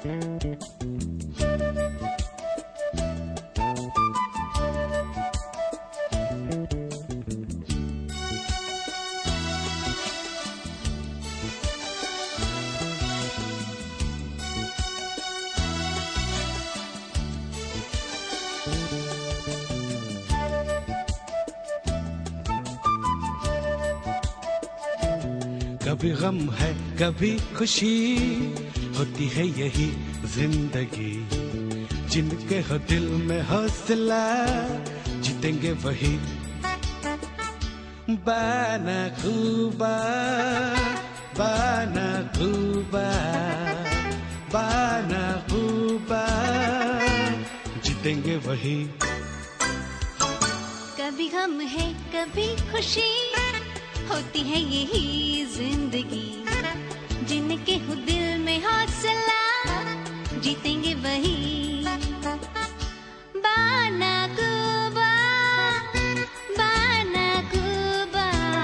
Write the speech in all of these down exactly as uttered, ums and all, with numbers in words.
कभी गम है कभी खुशी, होती है यही जिंदगी। जिनके हो दिल में हौसला, जीतेंगे वही। बाना खूबा बाना खूबा बाना खूबा, जीतेंगे वही। कभी गम है कभी खुशी, होती है यही जिंदगी। जिनके हो दिल में हौसला, जीतेंगे वही। बाना खूबा बाना खूबा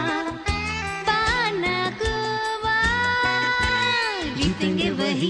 बाना खूबा, जीतेंगे वही।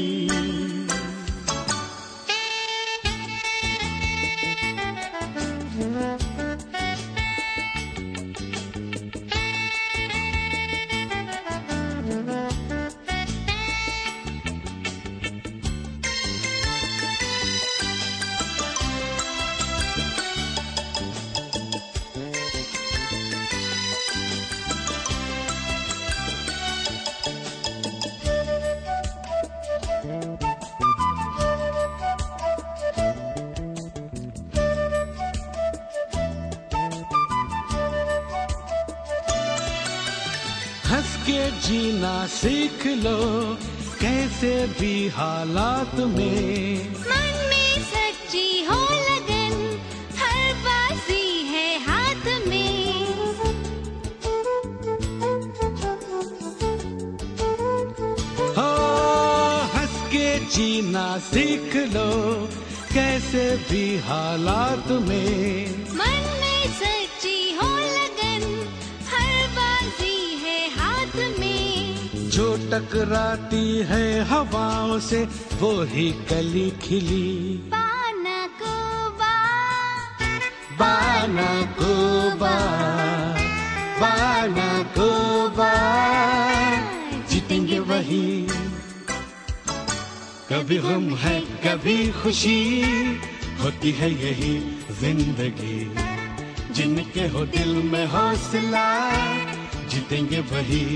हंस के जीना सीख लो, कैसे भी हालात में। मन में सच्ची हो लगन, हर बाजी है हाथ में। हो हंस के जीना सीख लो, कैसे भी हालात में। मन में सच्ची हो लगन, हर बाजी है हाथ में। जो टकराती है हवाओं से, वो ही कली खिली। बाना खूबा बाना खूबा बाना खूबा, जीतेंगे वही। कभी गम है कभी खुशी, होती है यही जिंदगी। जिनके हो दिल में हौसला, जीतेंगे वही।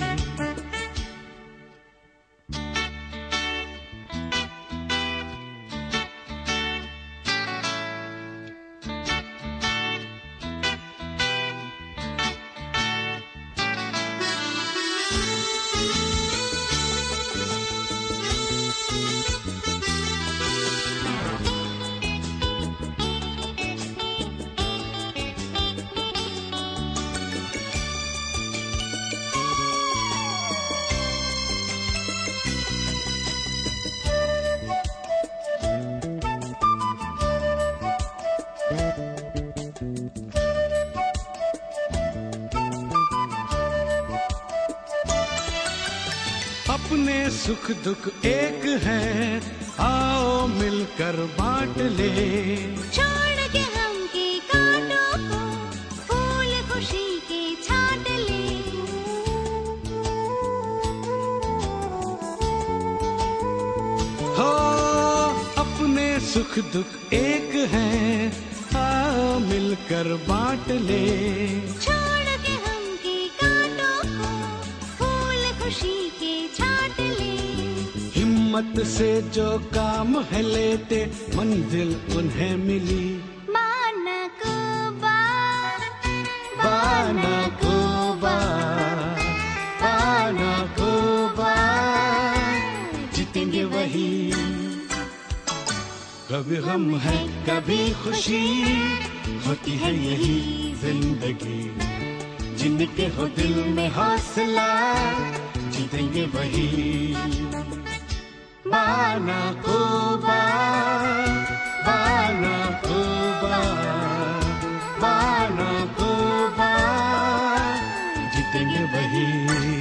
अपने सुख दुख एक है, आओ मिलकर बांट ले। छोड़ के हम के कांटों को, फूल खुशी के छांट ले। हो अपने सुख दुख एक है, आओ मिलकर बांट ले। छोड़ के हम के कांटों को, फूल खुशी के छांट ले। हिम्मत से जो काम है लेते, मंजिल उन्हें मिली। बाना खूबा बाना खूबा बाना खूबा, जीतेंगे वही। कभी गम है कभी खुशी, होती है यही जिंदगी। जिनके हो दिल में हौसला, जीतेंगे वही। बाना खूबा बाना खूबा बाना खूबा, जीतेंगे वही।